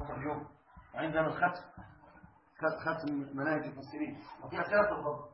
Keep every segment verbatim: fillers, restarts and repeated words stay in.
اليوم عندنا الختم ختم مناهج المفسرين وفي أسئلة تفضل.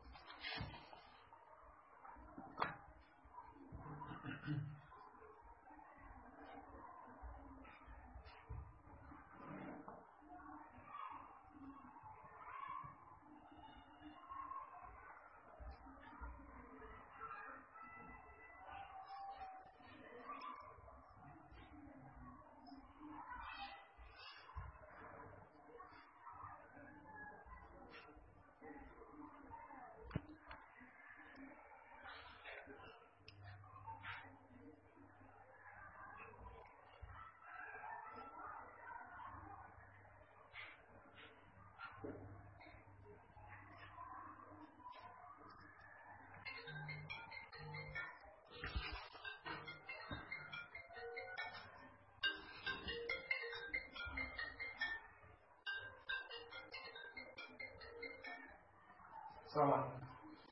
السلام عليكم.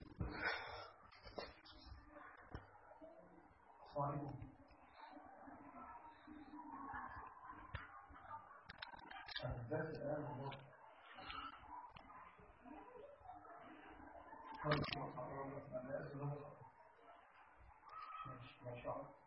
السلام عليكم. الدرس الآن هو ما شاء الله.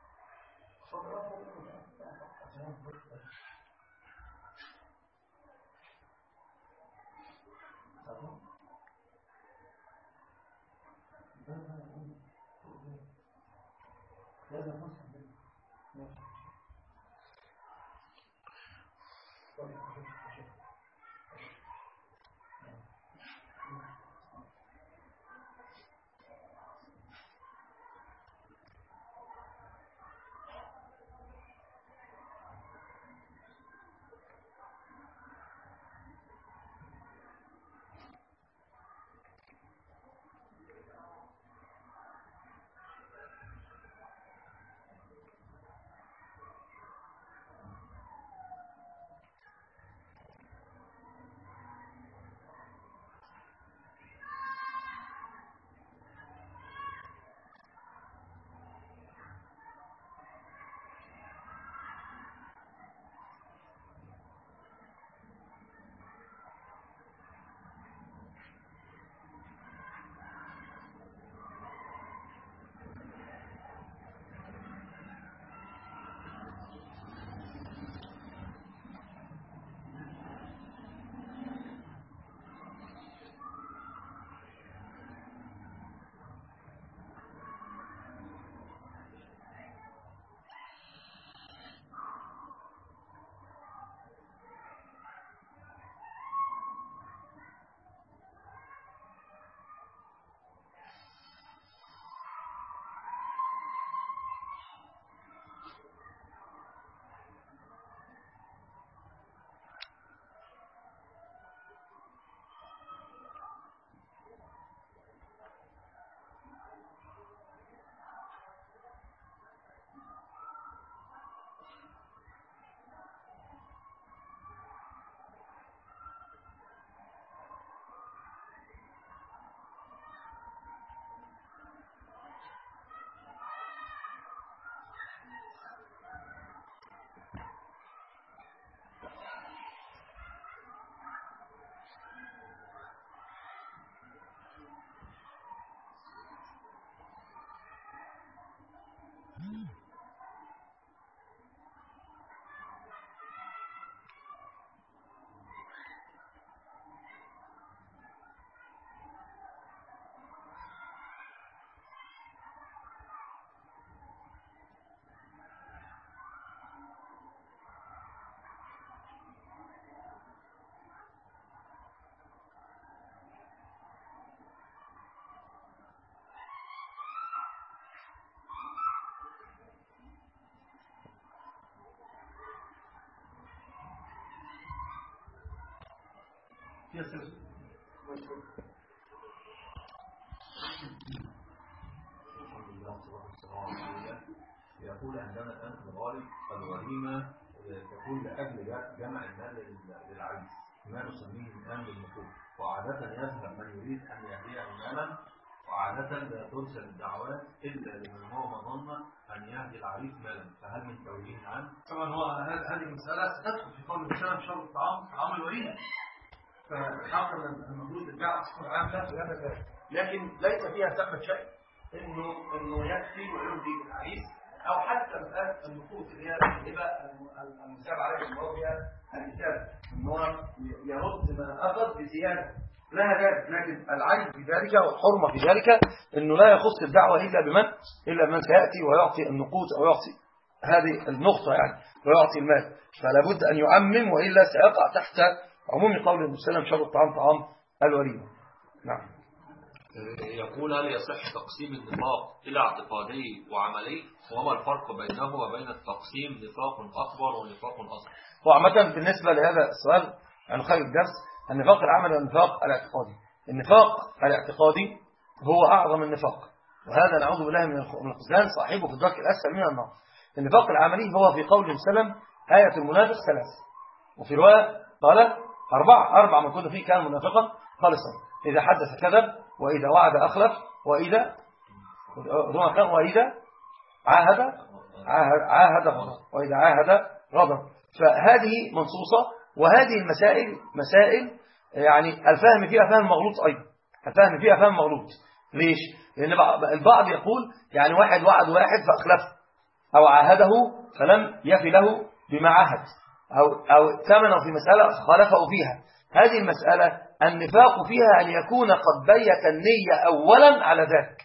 يقول عندنا الآن في الغالب الغريمة تكون لأجل جمع المال للعريس ما نسميه الآن بالنقود، وعادة يذهب من يريد أن يبيع مالا وعادة لا ترسل الدعوات إلا لمن هو مظن أن يهدي العريس مالا، فهل من توجيه عنه؟ طبعا هو هذه المسألة ستدخل في قول المسلم شرط الطعام طعام الوليمة، فالحق المفروض الدعوة تكون عامة في هذا ذلك، لكن ليس فيها ثمة شيء إنه إنه يكفي ويرضي العريس، أو حتى مسألة النقود اللي هي الهبة المساب عليها المراد بها الإنسان إن هو يرد ما أخذ بزيادة لها ذلك، لكن العيب في ذلك والحرمة في ذلك إنه لا يخص الدعوة إلا بمن إلا بمن سيأتي ويعطي النقود أو يعطي هذه النقطة يعني ويعطي المال، فلا بد أن يعمم وإلا سيقع تحت عموم قول المسلم شر الطعام طعام الوليمة. نعم. يقول هل يصح تقسيم النفاق إلى اعتقادي وعملي، وما الفرق بينه وبين التقسيم نفاق أكبر ونفاق أصغر؟ وعامة بالنسبة لهذا السؤال عن خير الدرس النفاق العملي والنفاق الاعتقادي. النفاق الاعتقادي هو أعظم النفاق، وهذا نعوذ بالله من الخذلان صاحبه في الدرك الأسفل من النار. النفاق العملي هو في قول وسلم آية المنافق ثلاث، وفي رواية قال أربعة أربع من كل فيه كان منافقا خالصا، إذا حدث كذب، وإذا وعد أخلف، وإذا وإذا عاهد عاهد غضب، وإذا عاهد غضب. فهذه منصوصة، وهذه المسائل مسائل يعني الفهم فيها فهم مغلوط أيضا، الفهم فيها فهم مغلوط. ليش؟ لأن البعض يقول يعني واحد وعد واحد فأخلفه، أو عاهده فلم يفي له بما عاهد، أو أو ثمنه في مسألة خالفه فيها. هذه المسألة النفاق فيها أن يكون قد بيت النية أولا على ذلك،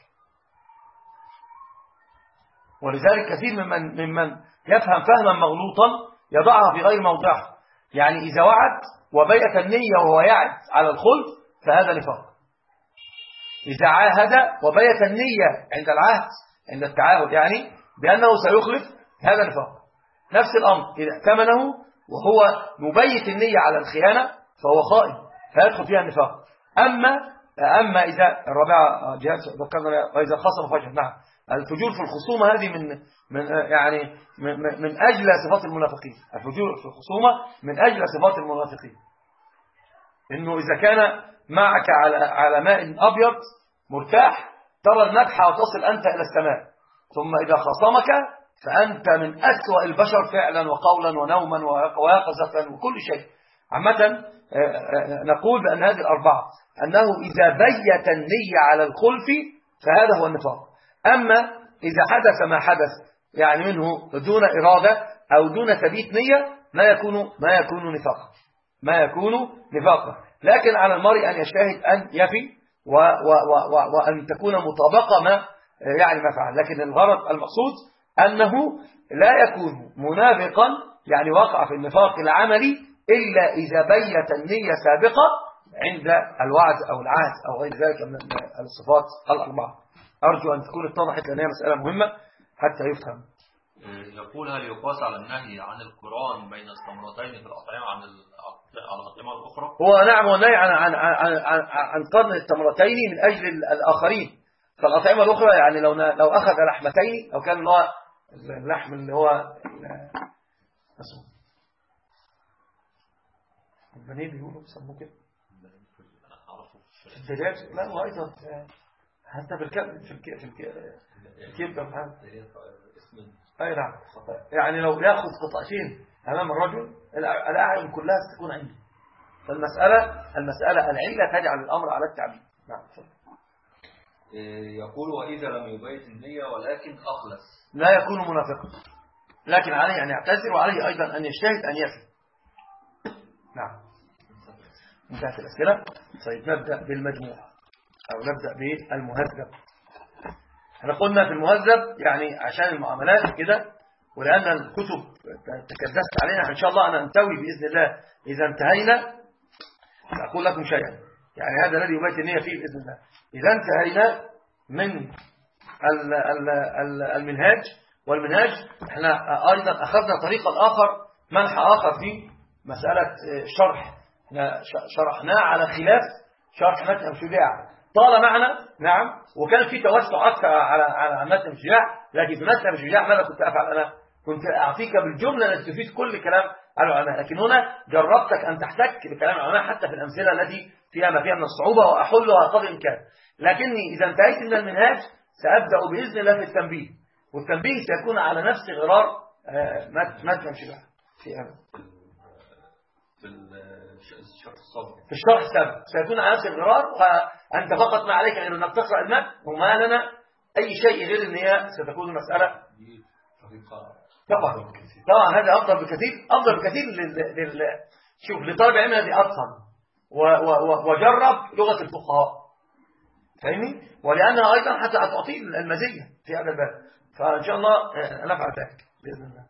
ولذلك كثير ممن ممن يفهم فهما مغلوطا يضعها في غير موضعها. يعني إذا وعد وبيت النية وهو يعد على الخلف فهذا نفاق. إذا عاهد وبيت النية عند العهد عند التعاهد يعني بأنه سيخلف هذا نفاق. نفس الأمر إذا ائتمنه وهو مبيت النية على الخيانة فهو خائن فيدخل فيها النفاق. أما أما إذا الرابعة جهاز ذكرنا وإذا خصم فجر. نعم، الفجور في الخصومة هذه من من يعني من, من أجل صفات المنافقين. الفجور في الخصومة من أجل صفات المنافقين، إنه إذا كان معك على على ماء أبيض مرتاح ترى المدح وتصل أنت إلى السماء، ثم إذا خصمك فأنت من أسوأ البشر فعلا وقولا ونوما ويقظة وكل شيء. عامة نقول بأن هذه الأربعة أنه إذا بيت النية على الخلف فهذا هو النفاق. أما إذا حدث ما حدث يعني منه دون إرادة أو دون تبيت نية ما يكون ما يكون نفاقا ما يكون نفاقا لكن على المرء أن يجتهد أن يفي و و و وأن تكون مطابقة ما يعني ما فعل. لكن الغرض المقصود أنه لا يكون منافقا يعني وقع في النفاق العملي إلا إذا بيت النية سابقة عند الوعد أو العهد أو غير ذلك من الصفات الأربعة. أرجو أن تكون اتضحت لأنها مسألة مهمة حتى يفهم. يقول هل يقاس على النهي عن القران بين الثمرتين في الأطعمة عن الأطعمة الأخرى؟ هو نعم، والنهي عن عن عن عن, عن قرن التمرتين من أجل الآخرين. فالأطعمة الأخرى يعني لو لو أخذ لحمتين أو كان اللي هو اللحم اللي هو اسمه البنيه بيقولوا بيسموه كده الدجاج. لا وأيضا حتى بالكبد في الك... في الك... الكبده محمد اي نعم. يعني لو ياخذ قطعتين امام الرجل الاعين كلها ستكون عنده. فالمساله المساله العله تجعل الامر على التعبيد. نعم. يقول واذا لم يبيت النيه ولكن اخلص لا يكون منافقا، لكن عليه ان يعتذر وعليه ايضا ان يجتهد ان يفي. نعم. انتهت الاسئله. طيب نبدا بالمجموع أو نبدأ بالمهذب. احنا قلنا في المهذب يعني عشان المعاملات كده، ولأن الكتب تكدست علينا إن شاء الله أنا أنتوي بإذن الله إذا انتهينا أقول لكم شيئا. يعني هذا الذي يبيت النية فيه بإذن الله. إذا انتهينا من ال ال ال المنهاج، والمنهاج احنا أيضا أخذنا طريقا آخر منح آخر في مسألة شرح. احنا شرحناه على خلاف شرح متن شجاع طال معنا. نعم. وكان في توسع أكثر على على متن شجاع، لكن في متن شجاع ماذا كنت أفعل أنا؟ كنت أعطيك بالجملة التي تفيد كل كلام على العلماء. لكن هنا جربتك أن تحتك بكلام العلماء حتى في الأمثلة التي فيها ما فيها من الصعوبة وأحلها قدر الإمكان. لكني إذا انتهيت من المنهاج سأبدأ بإذن الله في التنبيه، والتنبيه سيكون على نفس غرار ما تمشي بقى في أمل في الشرح السابق سيكون على نفس الغرار، وأنت فقط ما عليك غير أنك تقرأ المتن وما لنا أي شيء غير أن هي ستكون المسألة طبعا طبعا هذا أفضل بكثير أفضل بكثير لل... لل... شوف لطالب علم الذي أتقن و... و... وجرب لغة الفقهاء فاهمني، ولأنها أيضا حتى تعطي المزية في هذا الباب، فإن شاء الله نفعل ذلك بإذن الله.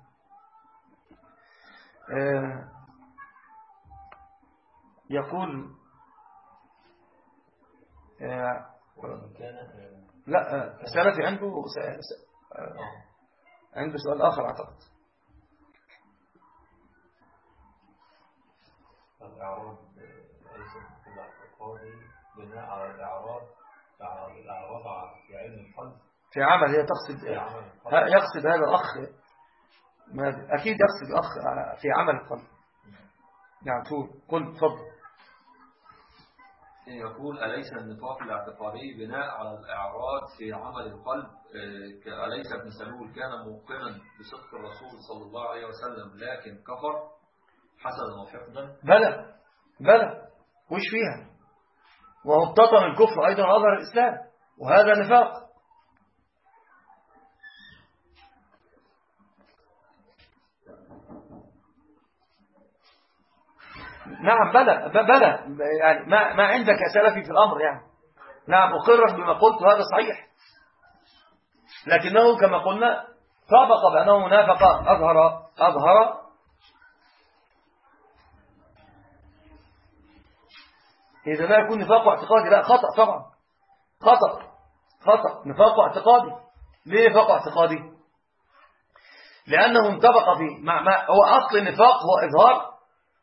يقول لا السلفي عنده عنده سؤال آخر أعتقد. الإعراض ليس في الاعتقاد بناء على الإعراض على الإعراض في علم القلب في عمل، هي تقصد يقصد هذا الأخ أكيد يقصد الأخ في عمل القلب. نعم تقول قل تفضل. يقول أليس النفاق الاعتقادي بناء على الإعراض في عمل القلب؟ أليس ابن سلول كان موقنا بصدق الرسول صلى الله عليه وسلم لكن كفر حسنا وحقدا؟ بلى بلى وش فيها، وهو ابتطن الكفر أيضا أظهر الإسلام، وهذا نفاق. نعم بلى بلى يعني ما ما عندك سلفي في الأمر يعني. نعم أقرر بما قلت هذا صحيح، لكنه كما قلنا سبق بأنه منافق أظهر أظهر إذا لا يكون نفاق اعتقادي لا خطأ طبعا، خطأ خطأ نفاق اعتقادي. ليه نفاق اعتقادي؟ لأنه انطبق في مع ما هو أصل النفاق هو إظهار.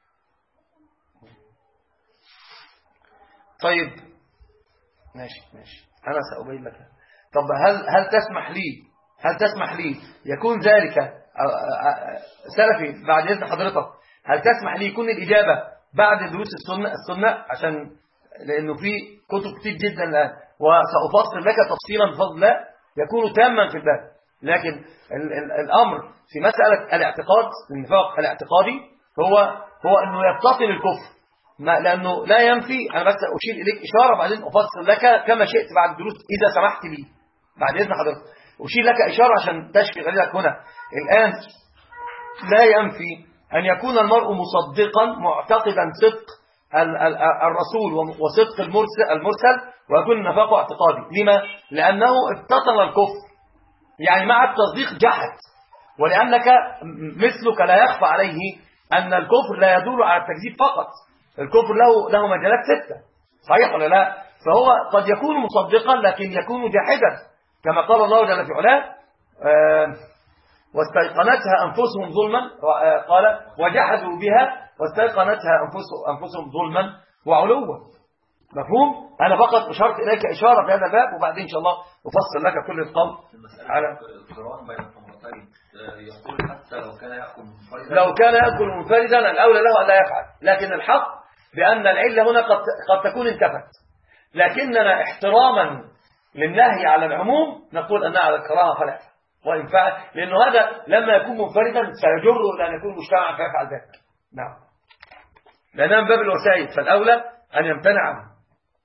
طيب ماشي ماشي أنا سأبين لك. طب هل هل تسمح لي هل تسمح لي يكون ذلك سلفي بعد إذن حضرتك، هل تسمح لي يكون الإجابة بعد دروس السنة السنة عشان لأنه في كتب كتير جدا الآن، وسأفصل لك تفصيلا بفضل الله يكون تاما في الباب. لكن ال ال الأمر في مسألة الاعتقاد النفاق الاعتقادي هو هو أنه يبتطن الكفر، ما لأنه لا ينفي. أنا بس أشير إليك إشارة بعدين أفصل لك كما شئت بعد الدروس إذا سمحت لي بعد إذن حضرتك أشير لك إشارة عشان تشفي غليلك هنا. الآن لا ينفي أن يكون المرء مصدقا معتقدا صدق الرسول وصدق المرسل, المرسل ويكون النفاق اعتقادي. لما؟ لأنه ابتطن الكفر يعني مع التصديق جحد، ولأنك مثلك لا يخفى عليه أن الكفر لا يدور على التكذيب فقط، الكفر له له مجالات ستة صحيح ولا لا؟ فهو قد يكون مصدقا لكن يكون جاحدا كما قال الله جل في علاه آه واستيقنتها أنفسهم ظلما قال وجحدوا بها واستيقنتها أنفسهم ظلما وعلوا. مفهوم؟ أنا فقط أشرت إليك إشارة في هذا الباب وبعدين إن شاء الله أفصل لك كل القول على القرآن بين التمرتين. يقول حتى لو كان يأكل منفردا لو كان يأكل منفردا الأولى له أن لا يفعل، لكن الحق بأن العلة هنا قد قد تكون انتفت، لكننا احتراما للنهي على العموم نقول أنها على الكراهة فلا يفعل، وإن فعل لأنه هذا لما يكون منفردا سيجره إلى أن يكون مجتمعا فيفعل ذلك. نعم لأنها من باب الوسائل فالأولى أن يمتنع عنه.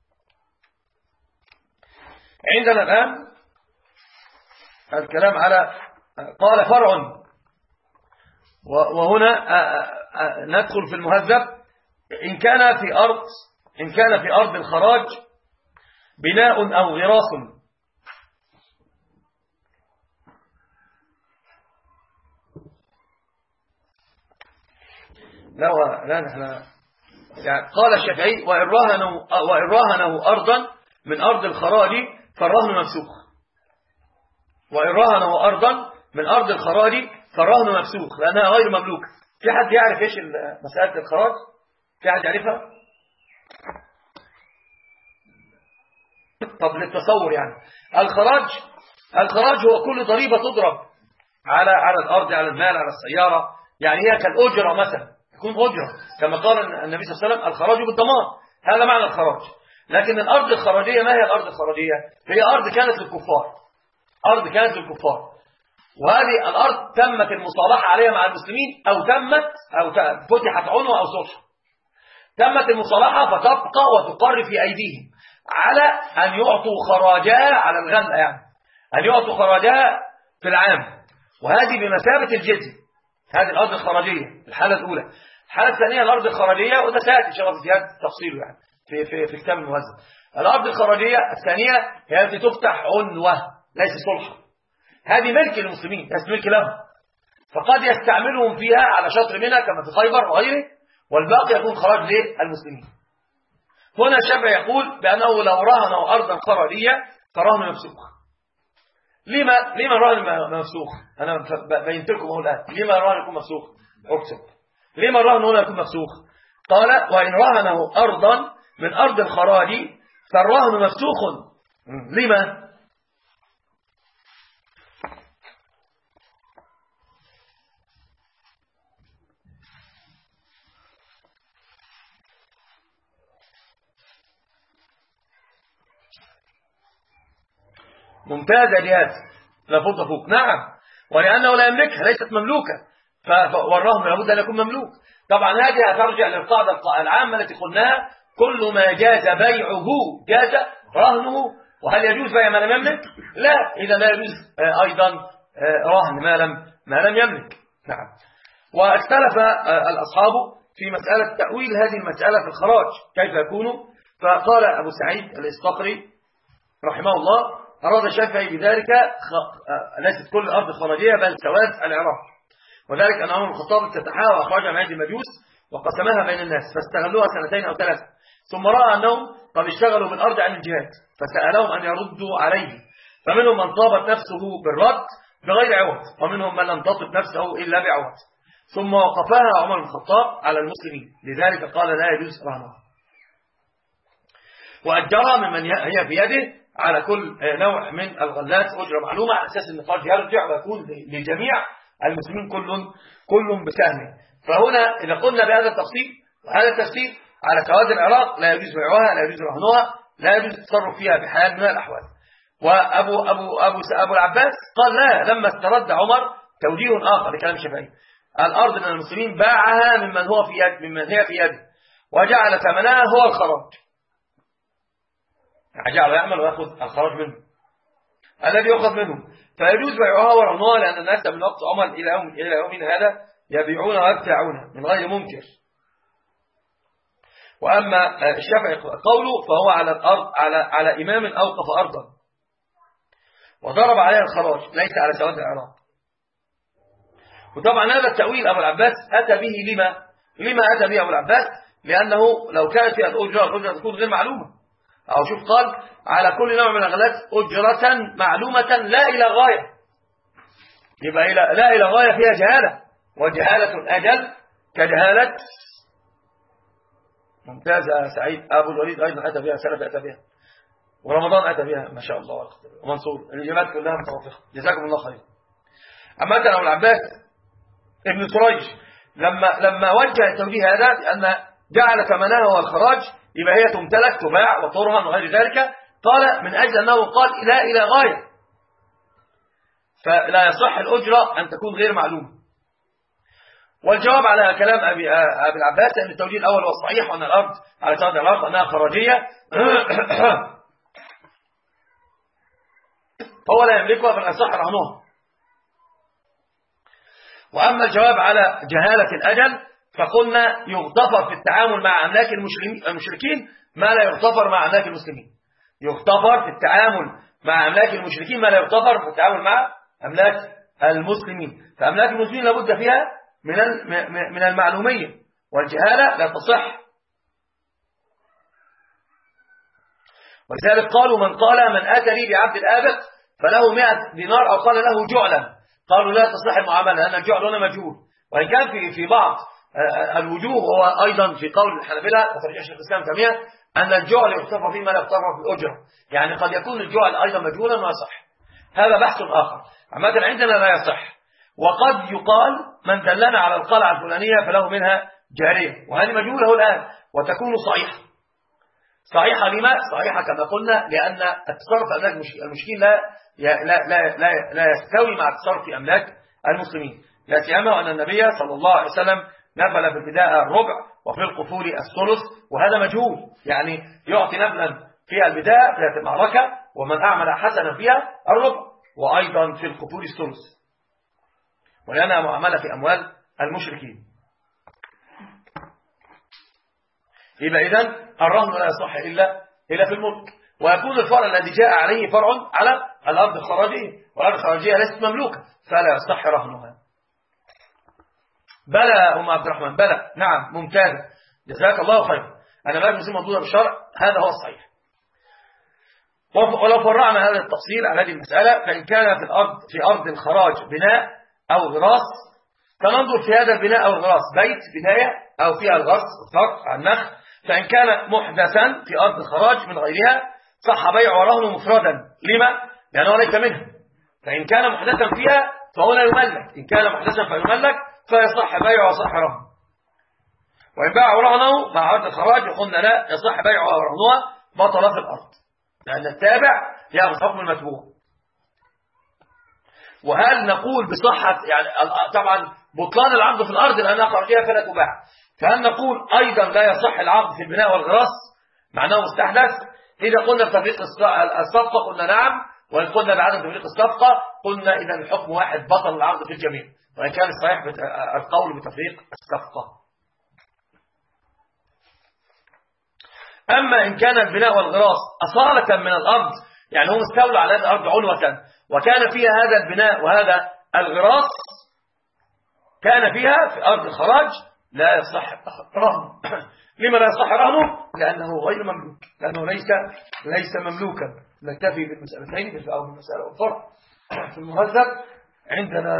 عندنا الآن الكلام على قال فرع، وهنا ندخل في المهذب. إن كان في أرض إن كان في أرض الخراج بناء أو غراس لا لا لا يعني قال الشافعي وإن رهنوا وإن رهنوا أرضا من أرض الخراج فالرهن مفسوخ. وإن رهنوا أرضا من أرض الخراج فالرهن مفسوخ لأنها غير مملوكة. في حد يعرف إيش مسألة الخراج؟ في حد يعرفها؟ طب للتصور يعني الخراج الخراج هو كل ضريبة تضرب على على الأرض على المال على السيارة يعني هي كالأجرة مثلا، تكون أجرة كما قال النبي صلى الله عليه وسلم الخراج بالضمان، هذا معنى الخراج. لكن الأرض الخراجية ما هي الأرض الخراجية؟ هي أرض كانت للكفار، أرض كانت للكفار، وهذه الأرض تمت المصالحة عليها مع المسلمين، أو تمت أو فتحت عنوة أو صلح، تمت المصالحة فتبقى وتقر في أيديهم على أن يعطوا خراجها على الغنى، يعني أن يعطوا خراجها في العام، وهذه بمثابة الجزية. هذه الأرض الخراجية الحالة الأولى. الحالة الثانية الأرض الخراجية، وده سيأتي إن شاء الله في زيادة تفصيله يعني في في في كتاب المهذب. الأرض الخراجية الثانية هي التي تفتح عنوة ليس صلحا، هذه ملك للمسلمين، ليس ملك لهم، فقد يستعملهم فيها على شطر منها كما في خيبر وغيره، والباقي يكون خراج للمسلمين. هنا الشافعي يقول بأنه لو رهنوا أرضا خراجية فرهن مفسوخ. لما لما الرهن مفسوخ؟ أنا بينت لكم أهو الآن لما الرهن يكون مفسوخ. أكتب لما الرهن هنا يكون مفسوخ. قال وإن رهنه أرضا من أرض الخراج فالرهن مفسوخ. لما؟ ممتازة جهاز لابد فوق. نعم، ولأنه لا يملكها، ليست مملوكة، والرهن لابد أن يكون مملوك. طبعا هذه هترجع للقاعدة العامة التي قلناها: كل ما جاز بيعه جاز رهنه. وهل يجوز بيع ما لم يملك؟ لا، إذا لا يجوز أيضا رهن ما لم ما لم يملك. نعم. واختلف الأصحاب في مسألة تأويل هذه المسألة في الخراج كيف يكون. فقال أبو سعيد الإسطقري رحمه الله: أراد الشافعي بذلك ليست كل الأرض خراجية بل سواد العراق، وذلك أن عمر الخطاب افتتحها وأخرجها من عند المجوس وقسمها بين الناس فاستغلوها سنتين أو ثلاثة، ثم رأى أنهم قد اشتغلوا بالأرض عن الجهاد فسألهم أن يردوا عليه، فمنهم من طابت نفسه بالرد بغير عوض، ومنهم من لم تطب نفسه إلا بعوض، ثم وقفها عمر الخطاب على المسلمين، لذلك قال لا يجوز رهنها، وأجرها ممن هي في يده على كل نوع من الغلات أجرة معلومة، على أساس أن الخراج يرجع ويكون لجميع المسلمين كل كل بسهمه. فهنا إذا قلنا بهذا التفصيل وهذا التفسير على سواد العراق لا يجوز بيعها، لا يجوز رهنها، لا يجوز التصرف فيها بحال من الأحوال. وأبو أبو أبو أبو العباس قال لا، لما استرد عمر توجيه آخر لكلام الشافعي: الأرض من المسلمين باعها ممن هو في يد ممن هي في يده وجعل ثمنها هو الخراج، جعل يعمل ويأخذ الخراج منه الذي يأخذ منه، فيجوز بيعها ورهنها، لأن الناس من وقت عمر إلى يوم إلى يومنا هذا يبيعون ويبتاعون من غير منكر. وأما الشافعي قوله فهو على الأرض على على إمام أوقف أرضا وضرب عليها الخراج ليس على سواد العراق. وطبعا هذا التأويل أبو العباس أتى به لما لما أتى به أبو العباس؟ لأنه لو كانت فيها الأجرة الأجرة تكون غير معلومة، أو شوف قال على كل نوع من الأغلات أجرة معلومة لا إلى غاية، يبقى إلى لا إلى غاية فيها جهالة، وجهالة أجل كجهالة. ممتازة سعيد. أبو الوليد أيضا أتى بها، سلف أتى بها، ورمضان أتى بها ما شاء الله، ومنصور، الإجابات كلها متوافقة، جزاكم الله خير. أما أنت أبو العباس ابن سريج لما لما وجه التوجيه هذا لأن جعل ثمنها هو الخراج، يبقى هي تمتلك تباع وترهن وغير ذلك، قال من أجل أنه قال لا إلى غاية، فلا يصح الأجرة أن تكون غير معلومة. والجواب على كلام أبي, أبي العباس أن التوجيه الأول هو الصحيح، وأن الأرض على سواد الأرض أنها خراجية هو لا يملكها بل يصح رهنها. وأما الجواب على جهالة الأجل فقلنا يغتفر في التعامل مع أملاك المشركين ما لا يغتفر مع أملاك المسلمين، يغتفر في التعامل مع أملاك المشركين ما لا يغتفر في التعامل مع أملاك المسلمين. فأملاك المسلمين لابد فيها من من المعلومية، والجهالة لا تصح. ولذلك قالوا من قال من أتى لي بعبد الآبق فله مئة دينار أو قال له جعلا، قالوا لا تصح المعاملة لأن الجعل هنا مجهول. وإن كان في في بعض الوجوه وهو أيضا في قول الحنابلة وترجيح شيخ الإسلام تيمية أن الجعل يغتفر فيه ما لا يغتفر في الأجرة، يعني قد يكون الجعل أيضا مجهولا ويصح، هذا بحث آخر. عامة عندنا لا يصح. وقد يقال من دلنا على القلعة الفلانية فله منها جارية، وهذه مجهولة الآن وتكون صحيحة. صحيحة لما؟ صحيحة كما قلنا لأن التصرف في أملاك المشركين لا لا لا لا, لا يستوي مع التصرف في أملاك المسلمين، لا سيما وأن النبي صلى الله عليه وسلم نبل في البداية الربع وفي القفول الثلث، وهذا مجهول، يعني يعطي نبلا في البداية في المعركة ومن أعمل حسنا فيها الربع، وأيضا في القفول الثلث، ولأنها معاملة في أموال المشركين. يبقى إذن الرهن لا يصح إلا إلا في الملك، ويكون الفرع الذي جاء عليه فرع على الأرض الخراجية، والأرض الخراجية ليست مملوكة فلا يصح رهنها. بلى أم عبد الرحمن، بلى، نعم، ممتاز، جزاك الله خير. أنا ما مسلم موضوع بالشرع، هذا هو الصحيح. ولو فرعنا هذا التفصيل على هذه المسألة، فإن كان في الأرض في أرض الخراج بناء أو غراس، فننظر في هذا البناء أو الغراس بيت بداية أو فيها الغرس الفرق عن النخل، فإن كان محدثا في أرض الخراج من غيرها صح بيع ورهن مفردا. لما؟ لأنه ليس منها. فإن كان محدثا فيها فهو لا يملك، إن كان محدثا فيملك فيصح بيع وصح رهن. وإن باع ورهنه مع أرض الخراج قلنا لا يصح بيع ورهنها، بطل في الأرض، لأن التابع يأخذ حكم المتبوع. وهل نقول بصحة، يعني طبعا بطلان العقد في الأرض لأنها خارجية فلا تباع، فهل نقول أيضا لا يصح العقد في البناء والغراس معناه مستحدث؟ إذا قلنا بتفريق الصفقة قلنا نعم، وإن قلنا بعدم تفريق الصفقة قلنا إذا الحكم واحد، بطل العقد في الجميع، وإن كان الصحيح القول بتفريق الصفقة. أما إن كان البناء والغراس أصالة من الأرض، يعني هو مستولى على هذه الأرض عنوة وكان فيها هذا البناء وهذا الغراس، كان فيها في أرض الخراج، لا يصح رهنه. لما لا يصح رهنه؟ لأنه غير مملوك، لأنه ليس ليس مملوكا. نكتفي بالمسألتين في أول المسألة والفرق في المهذب عندنا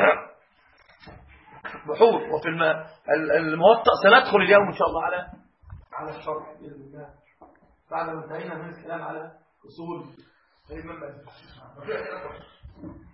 بحوث، وفي الموطأ سندخل اليوم إن شاء الله على على الشرح بإذن الله بعد ما انتهينا من الكلام على أصول المنبع.